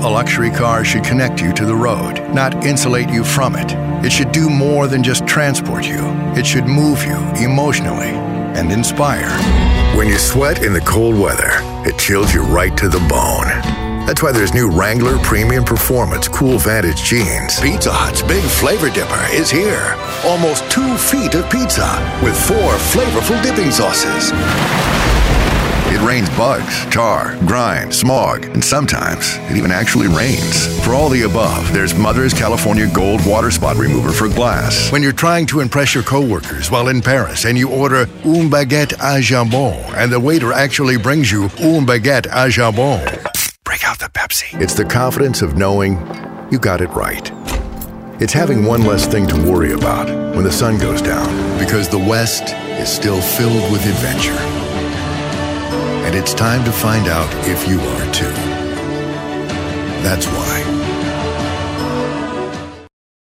A luxury car should connect you to the road, not insulate you from it. It should do more than just transport you. It should move you emotionally and inspire. When you sweat in the cold weather, it chills you right to the bone. That's why there's new Wrangler Premium Performance Cool Vantage jeans. Pizza Hut's big flavor dipper is here. Almost 2 feet of pizza with 4 flavorful dipping sauces. It rains bugs, tar, grime, smog, and sometimes it even actually rains. For all the above, there's Mother's California Gold Water Spot Remover for glass. When you're trying to impress your coworkers while in Paris and you order une baguette à jambon and the waiter actually brings you une baguette à jambon, break out the Pepsi. It's the confidence of knowing you got it right. It's having one less thing to worry about when the sun goes down, because the West is still filled with adventure. And it's time to find out if you are too. That's why